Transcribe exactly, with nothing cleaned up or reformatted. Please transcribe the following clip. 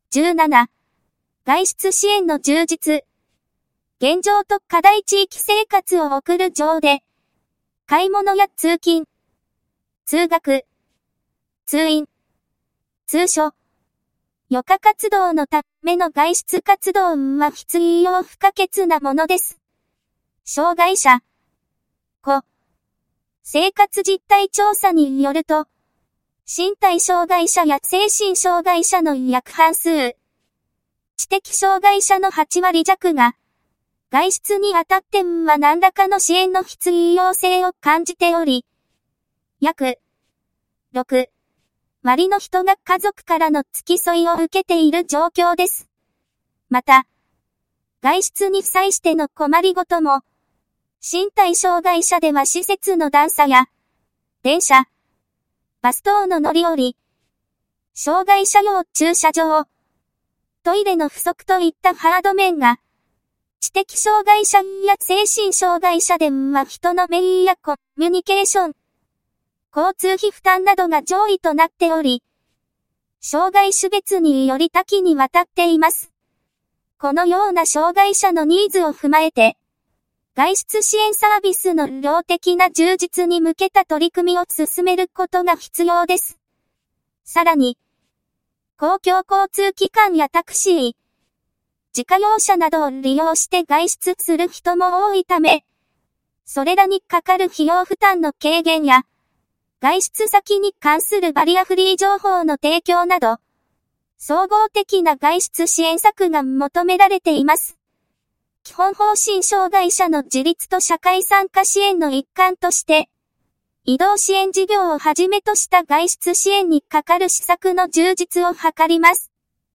じゅうなな、外出支援の充実。現状と課題地域生活を送る上で、買い物や通勤、通学、通院、通所、余暇活動のための外出活動は必要不可欠なものです。障害者、子、生活実態調査によると、身体障害者や精神障害者の約半数、知的障害者のはちわり弱が、外出にあたっては何らかの支援の必要性を感じており、約ろくわりの人が家族からの付き添いを受けている状況です。また、外出に際しての困りごとも、身体障害者では施設の段差や、電車、バス等の乗り降り、障害者用駐車場、トイレの不足といったハード面が、知的障害者や精神障害者では人の面やコミュニケーション、交通費負担などが上位となっており、障害種別により多岐にわたっています。このような障害者のニーズを踏まえて、外出支援サービスの量的な充実に向けた取り組みを進めることが必要です。さらに、公共交通機関やタクシー、自家用車などを利用して外出する人も多いため、それらにかかる費用負担の軽減や、外出先に関するバリアフリー情報の提供など、総合的な外出支援策が求められています。基本方針障害者の自立と社会参加支援の一環として、移動支援事業をはじめとした外出支援にかかる施策の充実を図ります。